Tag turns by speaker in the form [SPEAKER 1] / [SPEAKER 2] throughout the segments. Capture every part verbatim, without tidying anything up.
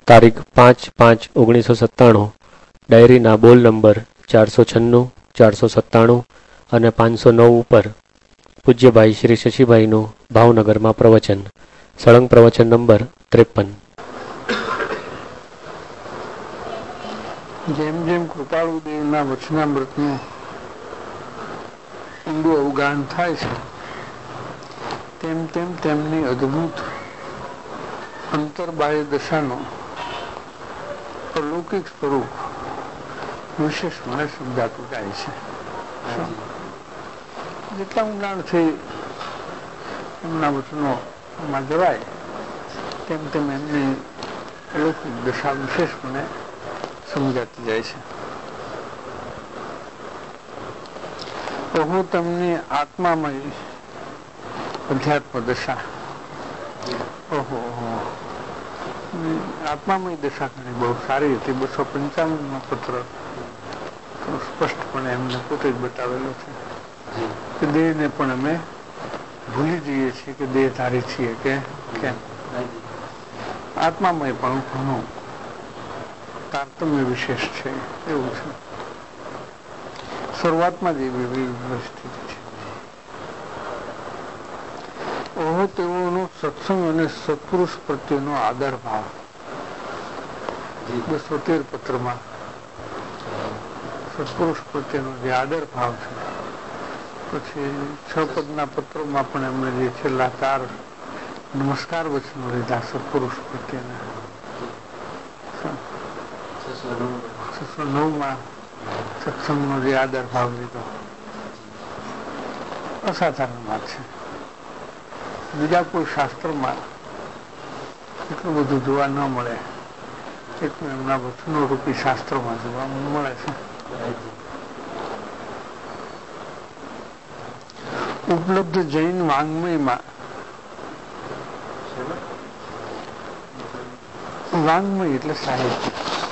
[SPEAKER 1] તારીખ પાંચ પાંચ ઓગણીસો સત્તાણું ડાયરીના બોલ નંબર ચારસો છન્નું ચારસો સત્તાણું અને પાંચસો નવ ઉપર પૂજ્યભાઈ શ્રી શશીભાઈનું ભાવનગરમાં પ્રવચન. સળંગ પ્રવચન નંબર ત્રેપન.
[SPEAKER 2] જેમ જેમ કૃપાળુ દેવના વચનામૃતનું ઊંડું અવગાહન થાય છે તેમ તેમ તેમની અદ્ભુત અંતર્બાહ્ય દશાનો અલૌકિક સ્વરૂપ વિશેષ મને સમજાતું જાય છે. જેટલા ઊંડાણથી એમના વચનોમાં જવાય તેમ તેમ એમની અલૌકિક દશા વિશેષ મને સમજાતી જાય છે. પ્રભુ તેમની આત્મામય અધ્યાત્મ દશા, ઓહો આત્મામય દશા ઘણી બહુ સારી હતી. બસો પંચાવન નો પત્ર સ્પષ્ટપણે એમને પોતે જ બતાવેલો છે કે દેહને પણ અમે ભૂલી જઈએ છીએ કે દેહ ધારી છીએ કે કેમ. આત્મામય પણ ઘણું તારતમ્ય વિશેષ છે એવું છે. શરૂઆતમાં જ એવી પરિસ્થિતિ છે. ઓહો તેઓનો સત્સંગ અને સત્પુરુષ પ્રત્યેનો આદર ભાવ બસો તેર પત્રમાં સત્પુરુષ પ્રત્યેનો જે આદર ભાવ છે. પછી છ પદના પત્રોમાં પણ એમણે જે છેલ્લા ચાર નમસ્કાર વચનો લીધા સત્પુરુષ પ્રત્યેના. છસો નવ માં સત્સંગનો જે આદર ભાવ લીધો અસાધારણ વાત છે. બીજા કોઈ શાસ્ત્રમાં એટલું બધું જોવા ન મળે એટલું એમના વચનો રૂપી શાસ્ત્રોમાં જોવા મળે છે. ઉપલબ્ધ જૈન વાંગ્મયમાં વાંગ્મય એટલે સાહિત્ય,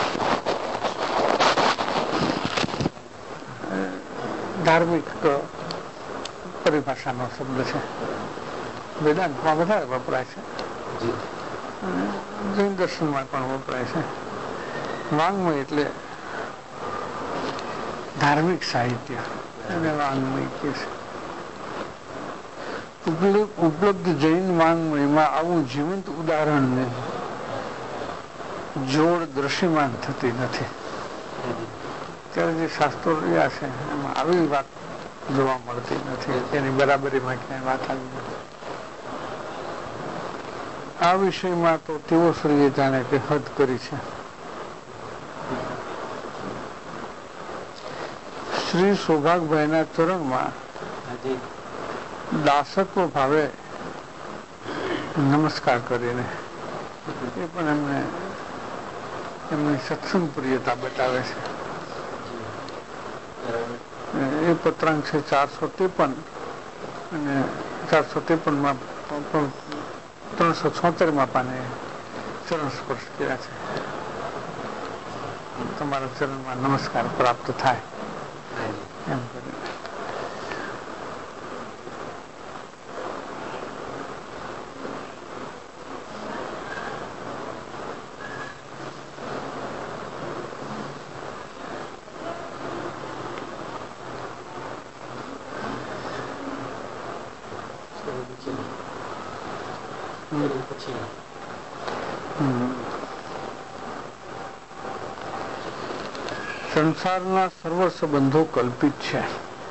[SPEAKER 2] ધાર્મિક પરિભાષાનો શબ્દ છે. વેદાંતમાં વધારે વપરાય છે અને જૈન દર્શનમાં પણ વપરાય છે. વાંગ્મય એટલે ધાર્મિક સાહિત્ય અને વાંગ્મય કે છે. ઉપલબ્ધ જૈન વાંગ્મયમાં આવું જીવંત ઉદાહરણને જોડ દ્રશ્યમાન થતી નથી. ત્યારે જે શાસ્ત્રો રહ્યા છે એમાં આવી વાત જોવા મળતી નથી. એની બરાબરીમાં ક્યાંય વાત આવી નથી. આ વિષયમાં તો તેઓ શ્રીએ જાણે કે હદ કરી છે. શ્રી સૌભાગભાઈના ચરણમાં દાસત્વ ભાવે નમસ્કાર કરીને એ પણ એમને એમની સત્સંગ પ્રિયતા બતાવે છે. એ પત્રાંક છે ચારસો ત્રેપન અને ચારસો ત્રેપન માં ત્રણસો છોતેર માં પાને ચરણ સ્પર્શ કર્યા છે. તમારા ચરણમાં નમસ્કાર પ્રાપ્ત થાય એમ કરીને. સંસારના સર્વ સંબંધો કલ્પિત છે.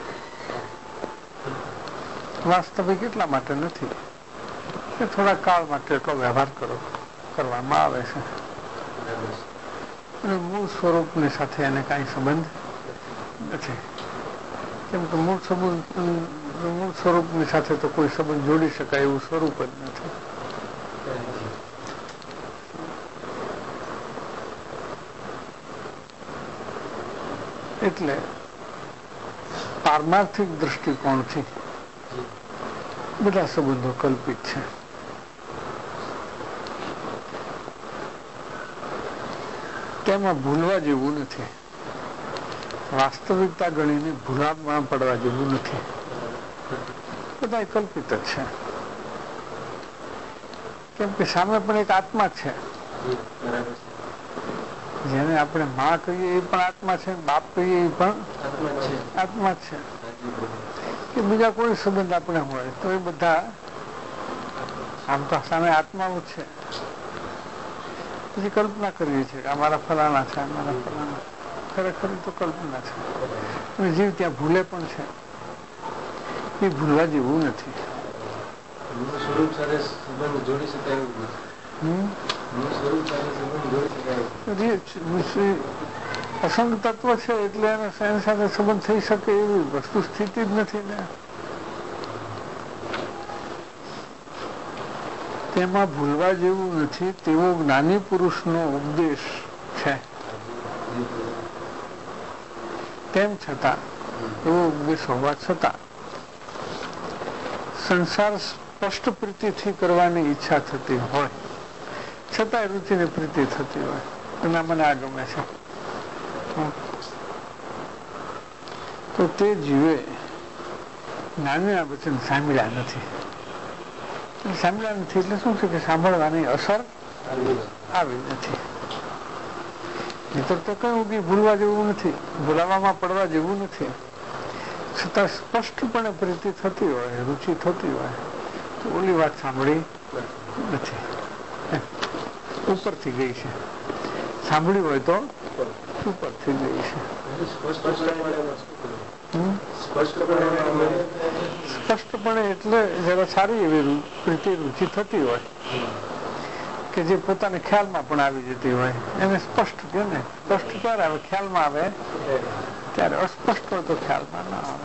[SPEAKER 2] વાસ્તવિક એટલા માટે નથી કે થોડા કાળ માટે એટલો વ્યવહાર કરો કરવામાં આવે છે અને મૂળ સ્વરૂપની સાથે એને કાંઈ સંબંધ નથી. કેમ કે મૂળ સંબંધ મૂળ સ્વરૂપની સાથે તો કોઈ સંબંધ જોડી શકાય એવું સ્વરૂપ જ નથી. એટલે પારમાર્થિક દ્રષ્ટિકોણથી બધા સંબંધો કલ્પિત છે. તેમાં ભૂલવા જેવું નથી. વાસ્તવિકતા ગણીને ભૂલામાં પડવા જેવું નથી. બધા કલ્પિત જ છે. કેમ કે સામે પણ એક આત્મા છે જેને આપણે માં કહીએ એ પણ આત્મા છે, બાપ કહીએ એ પણ આત્મા છે. કે બીજા કોઈ સંબંધ આપણે હોય તો એ બધા આમ તો સામે આત્માઓ છે. પછી કલ્પના કરીએ છીએ કે અમારા ફલાણા છે, અમારા ફલાણા. ખરેખર તો કલ્પના છે. અને જીવ ત્યાં ભૂલે પણ છે. એ ભૂલવા જેવું નથી.
[SPEAKER 3] સ્વરૂપ સાથે સંબંધ જોડી શકાય એવું સ્વરૂપ સાથે સંબંધ જોડી શકાય.
[SPEAKER 2] અસંગ તત્વ છે એટલે એના સાથે સંબંધ થઈ શકે એવી વસ્તુ સ્થિતિ જ નથી ને. તેમાં ભૂલવા જેવું નથી તેવો જ્ઞાની પુરુષનો ઉપદેશ છે. તેમ છતાં એવો ઉપદેશ હોવા છતાં સંસાર સ્પષ્ટ પ્રીતિથી કરવાની ઈચ્છા થતી હોય છતાં રુચિની પ્રીતિ થતી હોય એના મને આ ગમે છે તો તે જીવે જ્ઞાનીના વચન સાંભળ્યા નથી. સાંભળ્યા નથી એટલે શું છે કે સાંભળવાની અસર આવી નથી. નહીતર તો કયું કે ભૂલવા જેવું નથી, ભૂલાવામાં પડવા જેવું નથી. છતાં સ્પષ્ટપણે પ્રીતિ થતી હોય, રુચિ થતી હોય તો ઓલી વાત સાંભળી નથી, ઉપરથી ગઈ છે. સાંભળી હોય તો ઉપરથી ગઈ છે. સ્પષ્ટપણે એટલે જરા સારી એવી પ્રીતિ રુચિ થતી હોય કે જે પોતાને ખ્યાલમાં પણ આવી જતી હોય એને સ્પષ્ટ કે ને. સ્પષ્ટ ક્યારે આવે? ખ્યાલમાં આવે ત્યારે. અસ્પષ્ટ હોય તો ખ્યાલમાં ના આવે.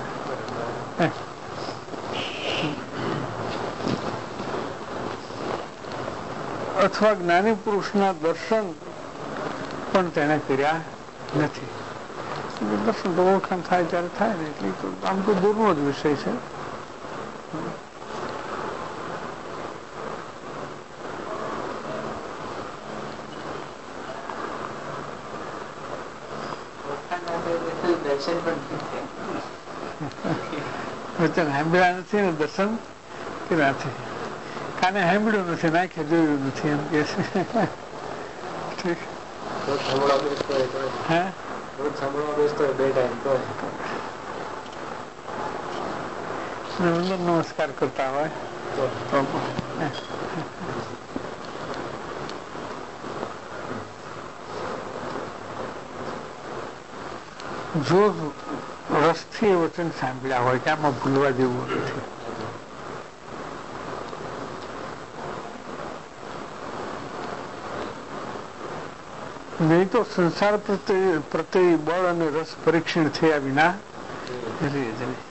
[SPEAKER 2] અથવા જ્ઞાની પુરુષના દર્શન પણ તેને કર્યા નથી. દર્શન તો ઓળખાણ થાય ત્યારે થાય ને, એટલે આમ તો દૂરનો જ વિષય છે. વચન સાંભળ્યા નથી ને દર્શન કર્યા નથી. કાને સાંભળ્યું નથી, નાખે જોયું નથી એમ કે છે. હે નમસ્કાર કરતા હોય તો જો રસથી એ વચન સાંભળ્યા હોય કે આમાં ભૂલવા જેવું નથી. નહીં તો સંસાર પ્રત્યે પ્રત્યે બળ અને રસ પરીક્ષણ થયા વિના રહે જ નહીં.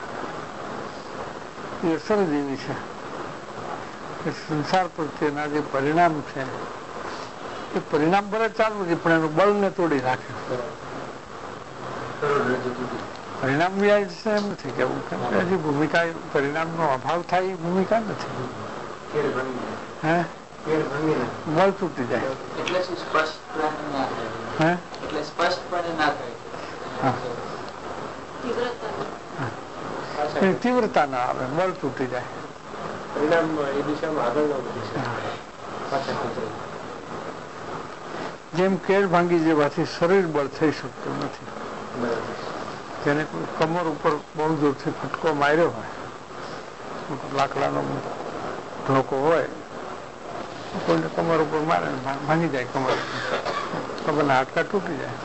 [SPEAKER 2] એ અસર જ એવી છે કે સંસાર પ્રત્યેના જે પરિણામ છે એ પરિણામ ભલે ચાલુ છે પણ એનું બળને તોડી નાખે. પરિણામ વ્યાજ છે એમ નથી કેવું કે હજી ભૂમિકા પરિણામનો અભાવ થાય એ ભૂમિકા નથી. હે બળ તૂટી જાય
[SPEAKER 4] એટલે શું સ્પષ્ટ ના થાય? એટલે સ્પષ્ટપણે ના થાય,
[SPEAKER 2] તીવ્રતા ના આવે, બળ તૂટી જાય.
[SPEAKER 3] પરિણામ એ દિશામાં આગળ
[SPEAKER 2] જેમ કેળ ભાંગી જેવાથી શરીર બળ થઈ શકતું નથી. જેને કમર ઉપર બહુ જોરથી ફટકો માર્યો હોય, લાકડાનો ઢોકો હોય, કોઈને કમર ઉપર મારે ભાંગી જાય, કમર કમરના હાડકા તૂટી જાય.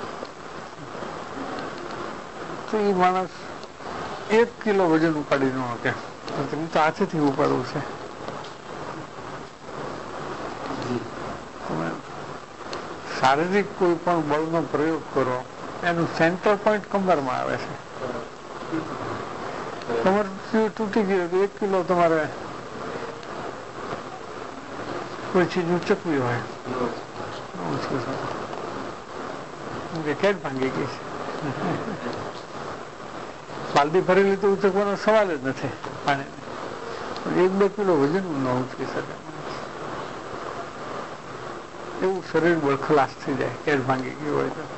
[SPEAKER 2] તો એ માણસ એક કિલો વજન ઉપાડી ન શકે. તો હાથેથી ઉપાડવું છે. તમે શારીરિક કોઈ પણ બળનો પ્રયોગ કરો એનું સેન્ટર પોઈન્ટ કમરમાં આવે છે. કમર તૂટી ગયું તો એક કિલો તમારે કોઈ ચીજ ઉચકવી હોય કેટ ભાંગી ગઈ છે. બાલદી ભરેલી તો ઉચકવાનો સવાલ જ નથી પાણી. એક બે કિલો વજન ન ઉચકી શકે. એવું શરીર બળ ખલાસ થઈ જાય કેટ ભાંગી ગયું હોય તો.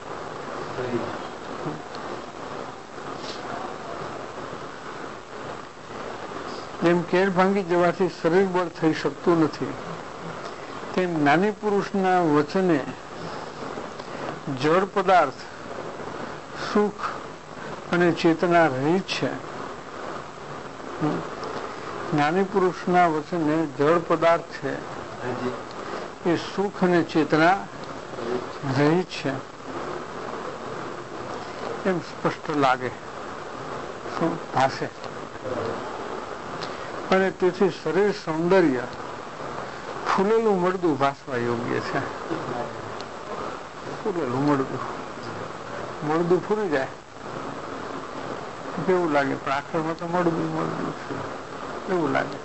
[SPEAKER 2] જેમ કેળ ભાંગી જવાથી શરીર બળ થઈ શકતું નથી તેમ જ્ઞાની પુરુષના વચને જળ પદાર્થ સુખ અને ચેતના રહિત છે. જ્ઞાની પુરુષના વચને જળ પદાર્થ છે એ સુખ અને ચેતના રહિત છે એમ સ્પષ્ટ લાગે, શું ભાષે. અને તેથી શરીર સૌંદર્ય ફૂલેલું મળદું ભાસવા યોગ્ય છે. ફૂલેલું મળદું મળદું ફૂલી જાય કેવું લાગે, પણ આખરમાં તો મળદું મળદું છે એવું લાગે.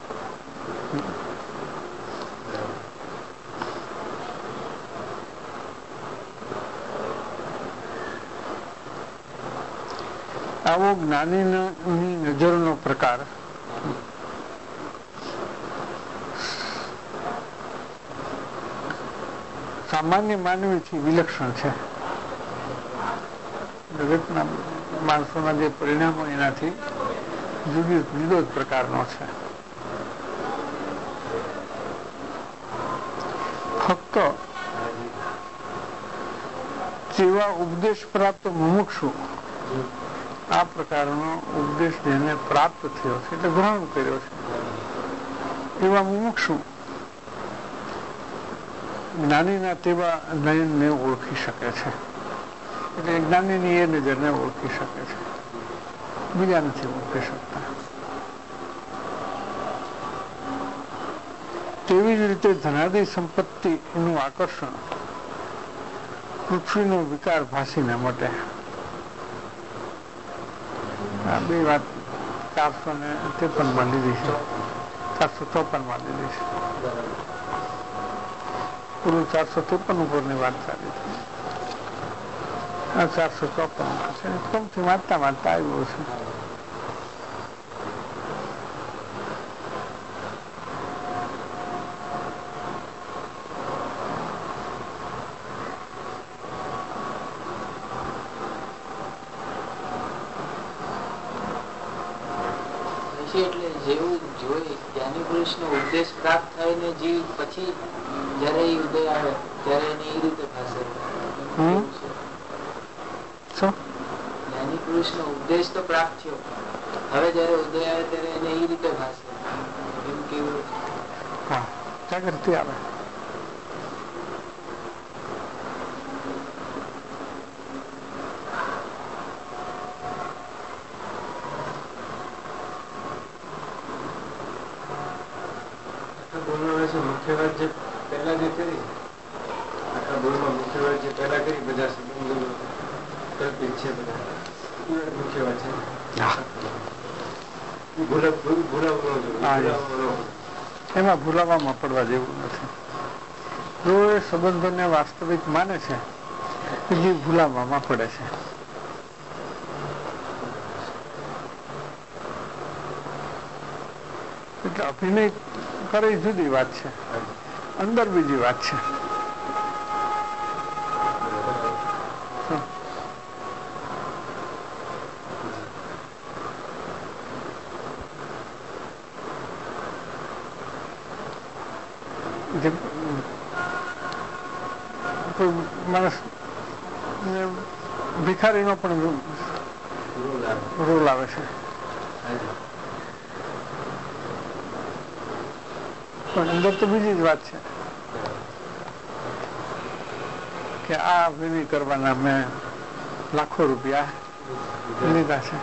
[SPEAKER 2] આવો જ્ઞાનીની નજરનો પ્રકાર સામાન્ય માનવીથી વિલક્ષણ છે. દરેકના માણસોના જે પરિણામો એનાથી જુદી જુદો જ પ્રકારનો છે. ફક્ત જેવા ઉપદેશ પ્રાપ્ત મુમુક્ષુ આ પ્રકારનો ઉપદેશ જેને પ્રાપ્ત થયો છે એટલે ગ્રહણ કર્યો છે એવા મુમુક્ષુ જ્ઞાનીના તેવા નયનને ઓળખી શકે છે. એટલે જ્ઞાનીની એ નજરને ઓળખી શકે છે, બીજા નથી ઓળખી શકતા. તેવી જ રીતે ધનાદિ સંપત્તિ એનું આકર્ષણ પૃથ્વીનો વિકાર ભાસીને મટે. આ બે વાત ચારસો ને ત્રેપન માં લીધી છે, ચારસો ચોપન માં લીધી છે. પૂરું ચારસો ત્રેપન ઉપરની વાત ચાલી છે. આ ચારસો ચોપન છે. કમથી વાંચતા વાંચતા આવ્યું છે.
[SPEAKER 4] એટલે જેવું જોઈ જ્ઞાની પુરુષ નો ઉપદેશ પ્રાપ્ત થાય ને જીવ પછી જયારે ઉદય આવે ત્યારે એને એ રીતે ભાષે. જ્ઞાની પુરુષ નો ઉપદેશ તો પ્રાપ્ત થયો, હવે જયારે ઉદય આવે ત્યારે એને એ રીતે ભાષે એમ કેવું
[SPEAKER 2] જાગૃતિ આવે.
[SPEAKER 3] મુખ્ય વાત જે પહેલા જે કરી આખા બોલમાં મુખ્ય વાત જે પહેલા કરી બધા સંબંધો કલ્પિત છે, બધા મુખ્ય વાત છે.
[SPEAKER 2] એમાં ભૂલાવામાં પડવા જેવું નથી. જો એ સંબંધોને વાસ્તવિક માને છે એ ભૂલાવામાં પડે છે. એટલે અભિનય કરે જુદી વાત છે, અંદર બીજી વાત છે. માણસ ભિખારીનો પણ રોલ આવે છે, પણ અંદર તો બીજી જ વાત છે કે આ વિધિ કરવાના મેં લાખો રૂપિયા લીધા છે.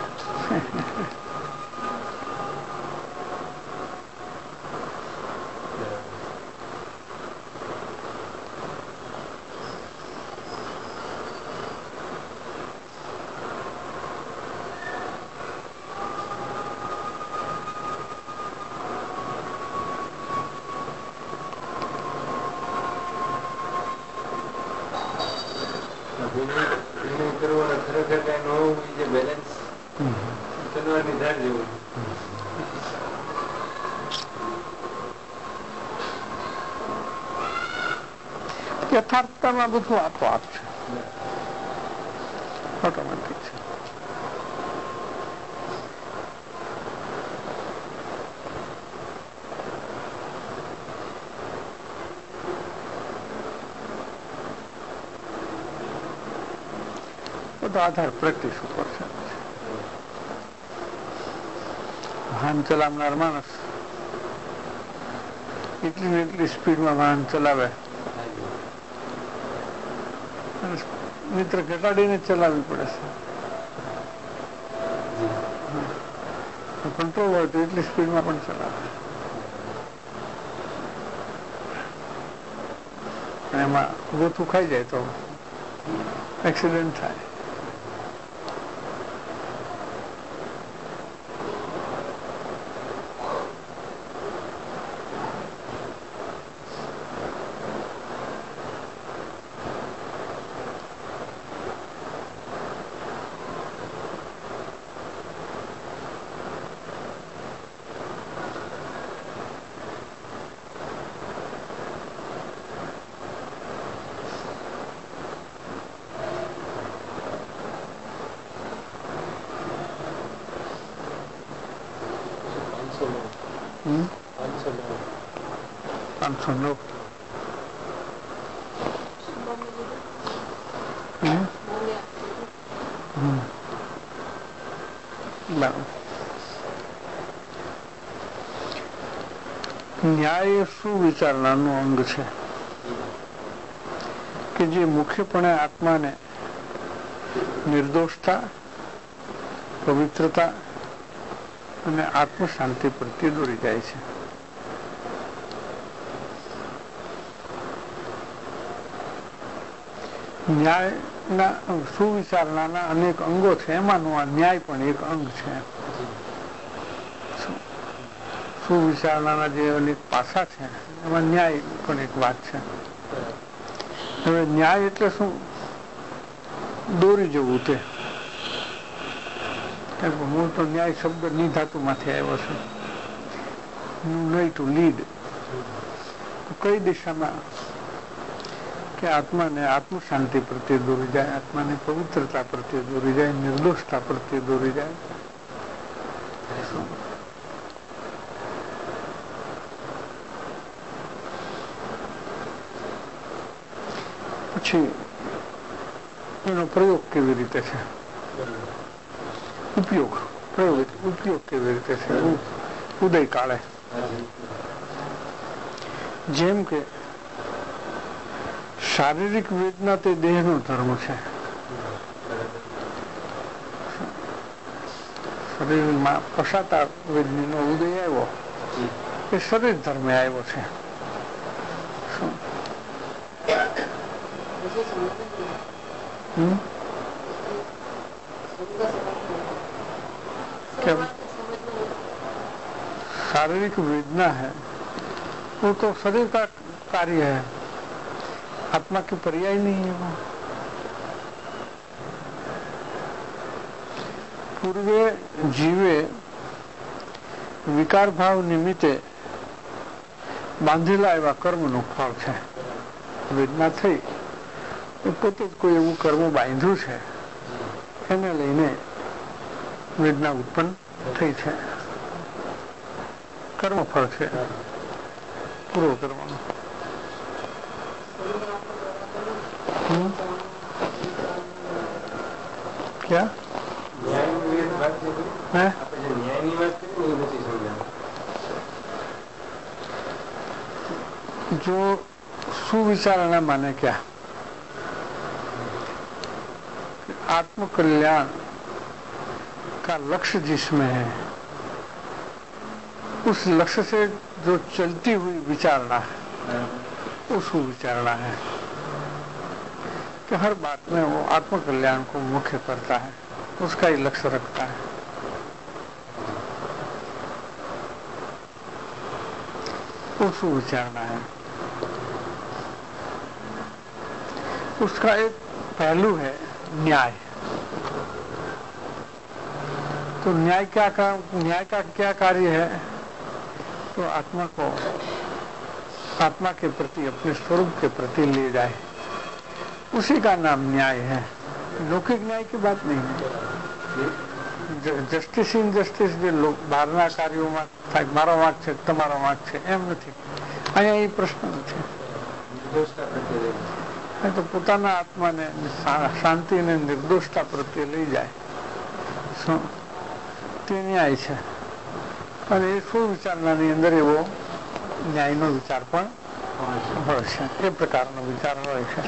[SPEAKER 2] યથાર્થતામાં બધું આપોઆપ છે, ઓટોમેટિક છે. બધો આધાર પ્રેક્ટિસ ઉપર છે. વાહન ચલાવનાર માણસ એટલી ને એટલી સ્પીડમાં વાહન ચલાવે, મિત્ર ઘટાડીને ચલાવવી પડે છે. કંટ્રોલ હોય તો એટલી સ્પીડમાં પણ ચલાવે, અને એમાં ગોથું ખાઈ જાય તો એક્સિડન્ટ થાય. પાંચસો નવ ન્યાય સુવિચારણાનું અંગ છે કે જે મુખ્યપણે આત્માને નિર્દોષતા, પવિત્રતા અને આત્મ શાંતિ પ્રત્યે દોરી જાય છે. ન્યાયના સુવિચારણાના અનેક અંગો છે, એમાંનું આ ન્યાય પણ એક અંગ છે. સુવિચારણાના જે અનેક પાસા છે એમાં ન્યાય પણ એક વાત છે. હવે ન્યાય એટલે શું? દોરી જવું તે. મૂળ તો ન્યાય શબ્દ નિધાતુમાંથી આવ્યો છે, નહીં ટુ લીડ. કઈ દિશામાં? કે આત્માને આત્મ શાંતિ પ્રત્યે દોરી જાય, આત્માને પવિત્રતા પ્રત્યે દોરી જાય, નિર્દોષતા પ્રત્યે દોરી જાય. પછી એનો પ્રયોગ કેવી રીતે છે, ઉપયોગ પ્રયોગ ઉપયોગ કેવી રીતે છે? ઉદય કાળે જેમ કે શારીરિક વેદના તે દેહનો ધર્મ છે. શરીરમાં પશાતા વેદનીનો ઉદય આવ્યો એ શરીર ધર્મે આવ્યો છે. शारीरिक वेदना है वो तो शरीर का कार्य है, आत्मा के पर्याय नहीं है वो. पूर्वे जीवे विकार भाव निमित्ते बांधेला एवा कर्मનું ફળ છે. વેદના થઈ પોતે જ કોઈ એવું કર્મ બાંધ્યું છે એને લઈને વેદના ઉત્પન્ન થઈ છે. કર્મ ફળ છે પૂર્વ કર્મનું. ક્યાં जो सुविचारणा माने क्या? आत्म कल्याण का लक्ष्य जिसमें है उस लक्ष्य से जो चलती हुई विचारणा है वो सुविचारणा है कि हर बात में वो आत्म कल्याण को मुख्य करता है, उसका ही लक्ष्य रखता है. वो सुविचारणा है. उसका एक पहलू है न्याय. तो न्याय क्या का न्याय का क्या कार्य है? तो आत्मा को आत्मा के प्रति, अपने स्वरूप के प्रति ले जाए, उसी का नाम न्याय है. लौकिक न्याय की बात नहीं है. જસ્ટિસ ઇન જસ્ટિસ જે બહારના કાર્યોમાં થાય, મારો વાંક છે તમારો વાંક છે એમ નથી. અહીંયા એ પ્રશ્ન નથી. તો પોતાના આત્માને શાંતિ અને નિર્દોષતા પ્રત્યે લઈ જાય શું તે ન્યાય છે. અને એ સુવિચારણાની અંદર એવો ન્યાયનો વિચાર પણ હોય છે, એ પ્રકારનો વિચાર હોય છે.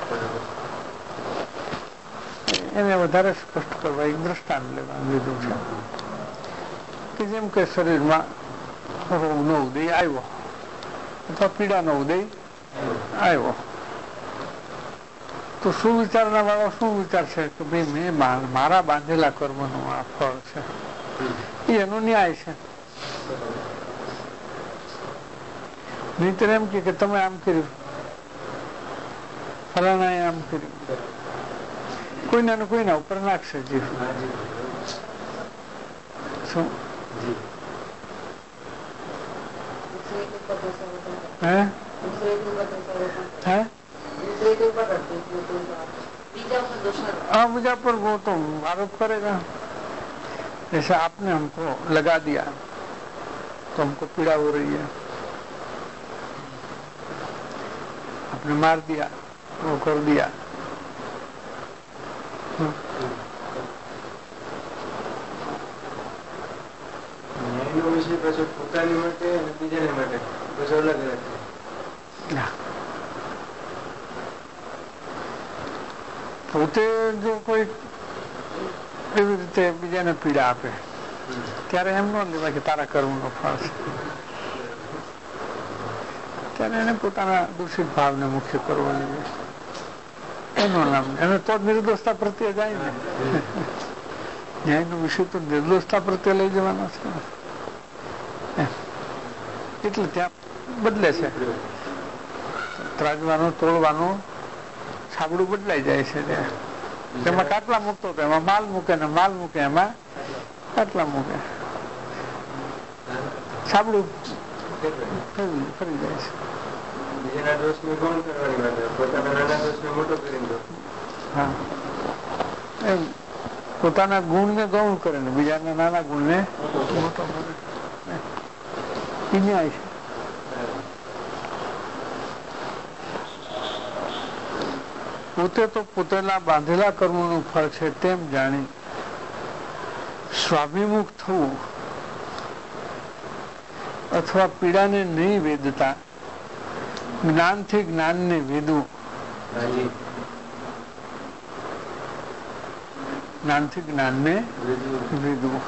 [SPEAKER 2] એને વધારે સ્પષ્ટ કરવા એક દ્રષ્ટાંત લેવા લીધું છે કે જેમ કે શરીરમાં રોગનો ઉદય આવ્યો અથવા પીડાનો ઉદય આવ્યો તો સુવિચારના વાળો શું વિચાર છે કે ભાઈ મેં મારા બાંધેલા કર્મનું આ ફળ છે, એ એનો ન્યાય છે. નહીતર એમ કે તમે આમ કર્યું, ફલાણાએ આમ કર્યું, કોઈના ને કોઈના ઉપર નાખશે જીવ. શું હે હે हाँ बीजा पर वो तो आरोप करेगा. जैसे आपने हमको लगा दिया तो हमको पीड़ा हो रही है, आपने मार दिया, वो कर दिया.
[SPEAKER 3] પોતાની માટે અને બીજાને માટે અલગ અલગ.
[SPEAKER 2] પોતે જો કોઈ એવી રીતે બીજાને પીડા આપે ત્યારે એમ ન લેવાય કે તારા કર્મનો ફળ છે. ત્યારે એને પોતાના દૂષિત ભાવને મુખ્ય કરવો જોઈએ, એનું નામ. એને તો નિર્દોષતા પ્રત્યે જાય ને. ન્યાયનો વિષય તો નિર્દોષતા પ્રત્યે લઈ જવાનો છે, એટલે ત્યાં બદલે છે. ત્રાજવાનું તોડવાનું છાબડું બદલાઈ જાય છે. તેમાં કાટલા મૂકતો તો એમાં માલ મૂકે ને માલ મૂકે એમાં કાટલા મૂકે, છાબડું ફરી જાય છે. હા, એમ પોતાના ગુણ ને ગૌણ કરે ને બીજાના નાના ગુણ ને મોટો કરે, એ ન્યાય છે. પોતે તો પોતાના બાંધેલા કર્મોનું ફળ છે તેમ જાણી સ્વાભિમુખ થવું અથવા પીડાને નહીં વેદતા જ્ઞાનથી જ્ઞાનને વેદવું, જ્ઞાનથી જ્ઞાનને વેદવું.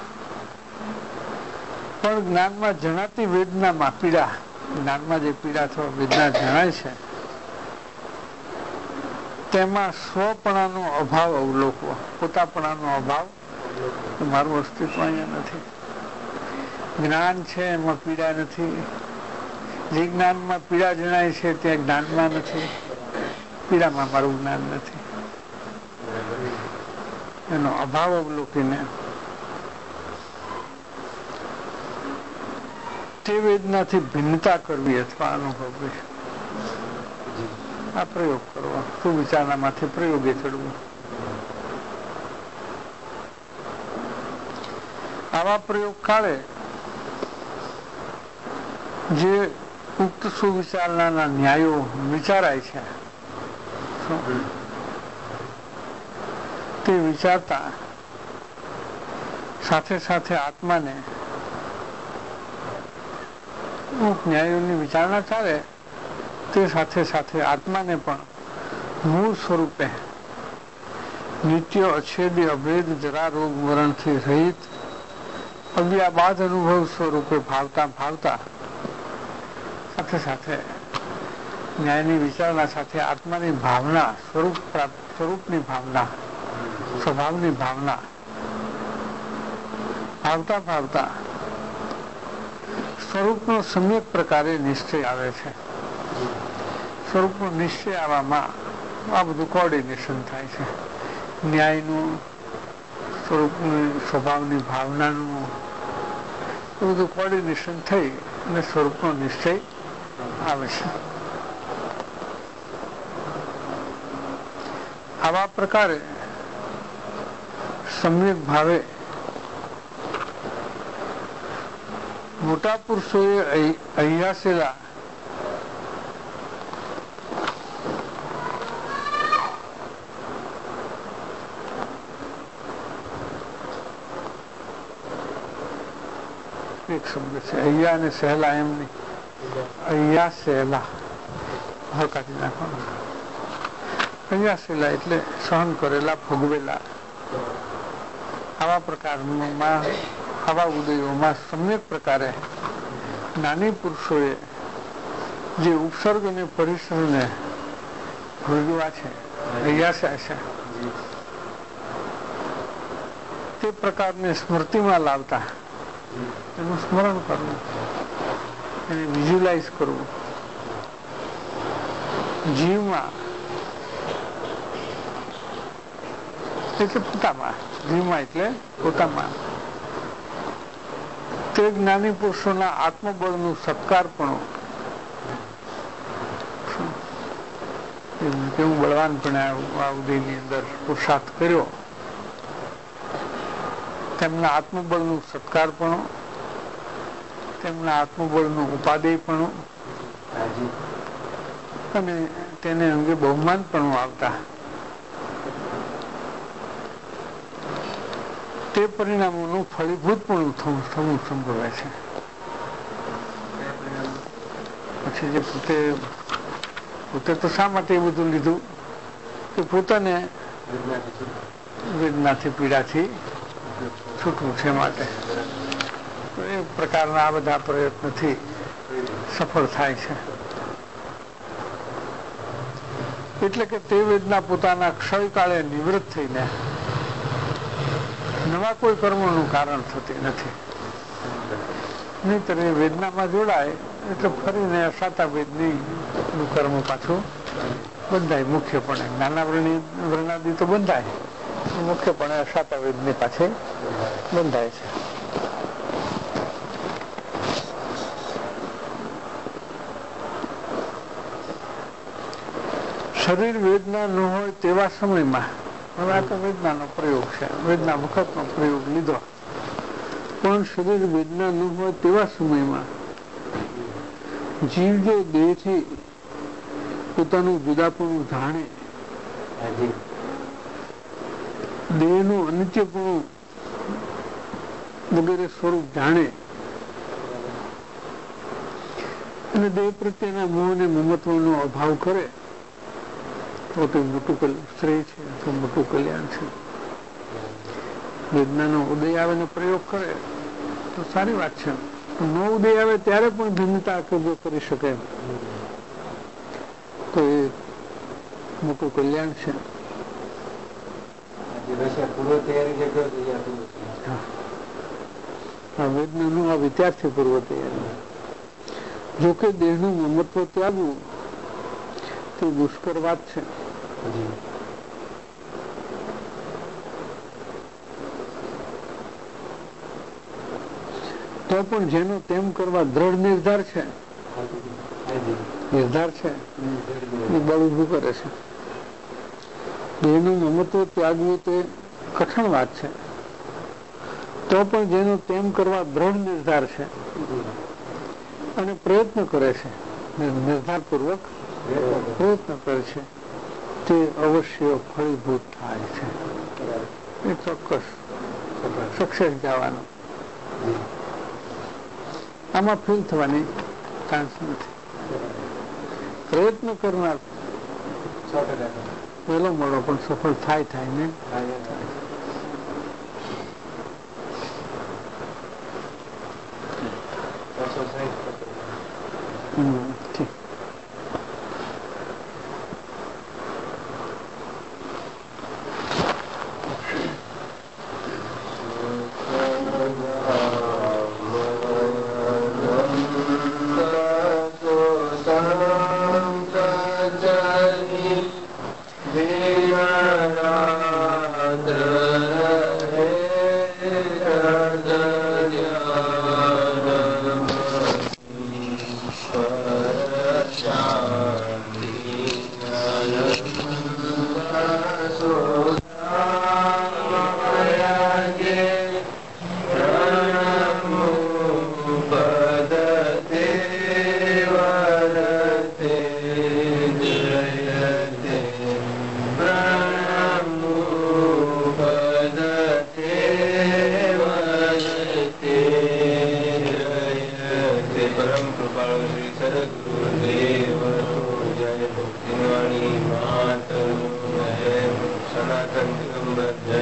[SPEAKER 2] પણ જ્ઞાનમાં જણાતી વેદનામાં પીડા, જ્ઞાનમાં જે પીડા અથવા વેદના જણાય છે તેમાં સ્વપણાનો અભાવ અવલોકવો, પોતાપણાનો અભાવ, મારું અસ્તિત્વ અહીંયા નથી. જ્ઞાન છે એમાં પીડા નથી, જે જ્ઞાનમાં પીડા જણાય છે ત્યાં જ્ઞાનમાં નથી, પીડામાં મારું જ્ઞાન નથી. એનો અભાવ અવલોકીને તે વેદનાથી ભિન્નતા કરવી અથવા અનુભવવી, આ પ્રયોગ કરવો. સુવિચારણામાંથી પ્રયોગે ચડવું. આવા પ્રયોગ કાળે જે ઉક્ત સુવિચારણાના ન્યાયો વિચારાય છે તે વિચારતા સાથે સાથે આત્માને ન્યાયોની વિચારણા ચાલે તે સાથે સાથે આત્માને પણ મૂળ સ્વરૂપે નિત્ય અછેદી અભેદ જરા રોગ મરણથી રહિત અવ્યાબાદ અનુભવ સ્વરૂપે ભાવતા ભાવતા સાથે સાથે ન્યાયની વિચારણા સાથે આત્માની ભાવના, સ્વરૂપ સ્વરૂપની ભાવના, સ્વભાવની ભાવના ભાવતા ભાવતા સ્વરૂપનો સમ્યક પ્રકારે નિશ્ચય આવે છે. સ્વરૂપનો નિશ્ચય આવવામાં આ બધું કોર્ડિનેશન થાય છે. ન્યાયનું, સ્વરૂપની સ્વભાવની ભાવનાનું એ બધું કોર્ડિનેશન થઈ અને સ્વરૂપનો નિશ્ચય આવે છે. આવા પ્રકારે સમ્યક ભાવે મોટા પુરુષોએ અહ્યાસેલા એક શબ્દ છે, અહીંયા અને સહેલા એમ નહીં, અહીંયા સહેલા હળકાથી નાખવાનું. અહીંયા સહેલા એટલે સહન કરેલા, ભોગવેલા, આવા પ્રકારનું આવા ઉદયોમાં સમ્યક પ્રકારે જ્ઞાની પુરુષોએ જે ઉપસર્ગ અને પરિસરને ભોગવ્યા છે, અહીંયા છે, તે પ્રકારને સ્મૃતિમાં લાવતા એનું સ્મરણ કરવું, એને વિઝ્યુલાઇઝ કરવું, જીવમાં એટલે પોતામાં, જીવમાં એટલે પોતામાં તે જ્ઞાની પુરુષોના આત્મબળનું સત્કારપણું, કેવું બળવાનપણે આ ઉદયની અંદર પુરુષાર્થ કર્યો, તેમના આત્મબળનું સત્કારપણું, તેમના આત્મબળનું ઉપાદેયપણું અને તેને અંગે બહુમાનપણું આવતા તે પરિણામોનું ફળીભૂતપણું થવું સંભવે છે. પછી જે પોતે પોતે તો શા માટે એ બધું લીધું કે પોતાને વેદનાથી પીડાથી છૂટવું છે માટે. તો એ પ્રકારના આ બધા પ્રયત્નથી સફળ થાય છે. એટલે કે તે વેદના પોતાના ક્ષયકાળે નિવૃત્ત થઈને નવા કોઈ કર્મોનું કારણ થતી નથી. નહીતર એ વેદનામાં જોડાય એટલે ફરીને અસાતા વેદની નું કર્મ પાછું બંધાય. મુખ્યપણે નાના વર્ણાદી તો બંધાય, મુખ્યપણે અસાતા વેદની પાછે બંધાય છે. શરીર વેદના ન હોય તેવા સમયમાં, હવે આ તો વેદનાનો પ્રયોગ છે, વેદના વખતનો પ્રયોગ લીધો, પણ શરીર વેદના ન હોય તેવા સમયમાં જીવ જો દેહથી પોતાનું જુદાપણું જાણે, દેહનું અનિત્યપણું વગેરે સ્વરૂપ જાણે અને દેહ પ્રત્યેના મોહ અને મમત્વનો અભાવ કરે તો તે મોટું શ્રેય છે અથવા મોટું કલ્યાણ છે. વેદનાનો ઉદય આવે ને પ્રયોગ કરે તો સારી વાત છે. નો ઉદય આવે ત્યારે પણ ભિન્નતા જો કરી શકે તો એ મોટું કલ્યાણ છે. વેદનાનું આ વિદ્યાર્થી પૂર્વ તૈયારી. જોકે દેહનું મમત્વ ત્યાગવું તે દુષ્કર વાત છે. તો પણ જેનો તેમ કરવા દ્રઢ નિર્ધાર છે, નિર્ધાર છે એ બળ ઉભું કરે છે. દેહનું મમત્વ ત્યાગવું તે કઠણ વાત છે. તો પણ જેનો તેમ કરવા દ્રઢ નિર્ધાર છે અને પ્રયત્ન કરે છે, નિર્ધાર પૂર્વક પ્રયત્ન કરે છે, તે અવશ્ય ફળીભૂત થાય છે. એ ચોક્કસ સક્સેસ જવાનું. આમાં ફેલ થવાની ચાન્સ નથી. પ્રયત્ન કરનાર પહેલો મોડો પણ સફળ થાય થાય ને. ઠીક.
[SPEAKER 3] Brahma સદગુરુદેવ જય ભક્તિવાણી માત જય સનાતન દિગંબર જય